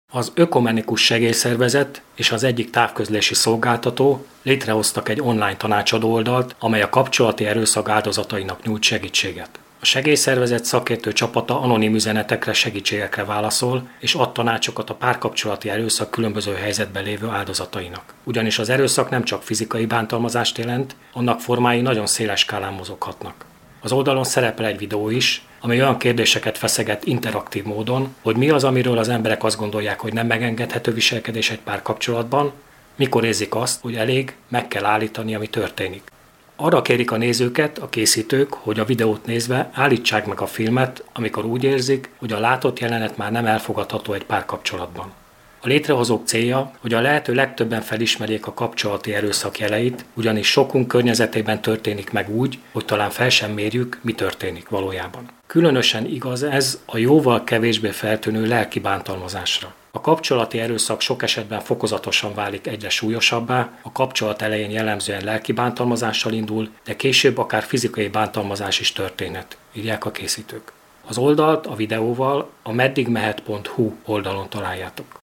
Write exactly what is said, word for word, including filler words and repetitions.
Az Ökumenikus Segélyszervezet és az egyik távközlési szolgáltató létrehoztak egy online tanácsadó oldalt, amely a kapcsolati erőszak áldozatainak nyújt segítséget. A segélyszervezet szakértő csapata anonim üzenetekre, segítségekre válaszol, és ad tanácsokat a párkapcsolati erőszak különböző helyzetben lévő áldozatainak. Ugyanis az erőszak nem csak fizikai bántalmazást jelent, annak formái nagyon széles skálán mozoghatnak. Az oldalon szerepel egy videó is, ami olyan kérdéseket feszeget interaktív módon, hogy mi az, amiről az emberek azt gondolják, hogy nem megengedhető viselkedés egy párkapcsolatban, mikor érzik azt, hogy elég, meg kell állítani, ami történik. Arra kérik a nézőket, a készítők, hogy a videót nézve állítsák meg a filmet, amikor úgy érzik, hogy a látott jelenet már nem elfogadható egy párkapcsolatban. A létrehozók célja, hogy a lehető legtöbben felismerjék a kapcsolati erőszak jeleit, ugyanis sokunk környezetében történik meg úgy, hogy talán fel sem mérjük, mi történik valójában. Különösen igaz ez a jóval kevésbé feltűnő lelki bántalmazásra. A kapcsolati erőszak sok esetben fokozatosan válik egyre súlyosabbá, a kapcsolat elején jellemzően lelki bántalmazással indul, de később akár fizikai bántalmazás is történhet, írják a készítők. Az oldalt a videóval a meddigmehet pont hu oldalon találjátok.